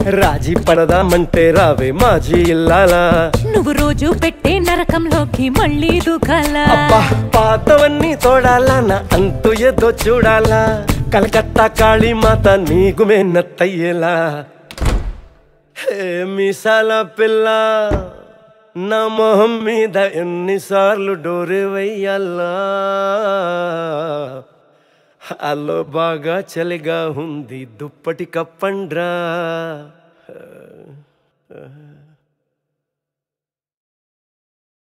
రాజీ పడదామంటే రావే మాజీ ఇల్లాలా నువ్వు రోజు పెట్టే నరకంలోకి మళ్ళీ దూకాలా అబ్బా పాతవన్నీ తోడాలా నా అంతు ఏదో చూడాలా కలకత్తా కాళీమాత నీకు మేనత్తయ్యేలా హే మీసాల పిల్ల నా మొహం మీద ఎన్నిసార్లు డోరే వెయ్యాలా అల్లో బాగా చలిగా ఉంది దుప్పటి కప్పండ్రా